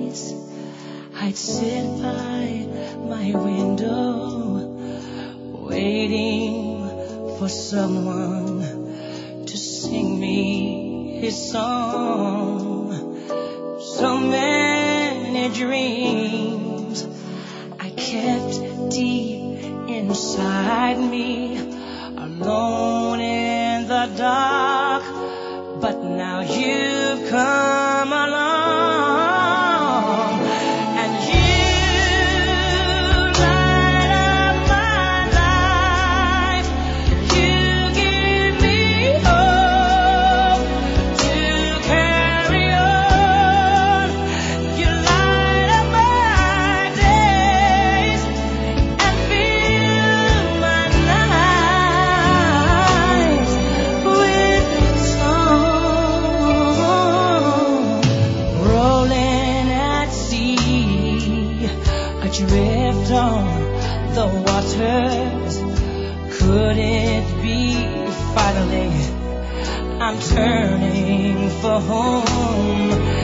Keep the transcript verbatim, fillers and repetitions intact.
nights I'd sit by my window, waiting for someone to sing me his song. So many dreams I kept deep inside me, alone in the dark. But now you've come along, and you light up my life. You give me hope to carry on. You light up my days and fill my nights with song. Rolling at sea, adrift on the waters. Could it be finally I'm turning for home?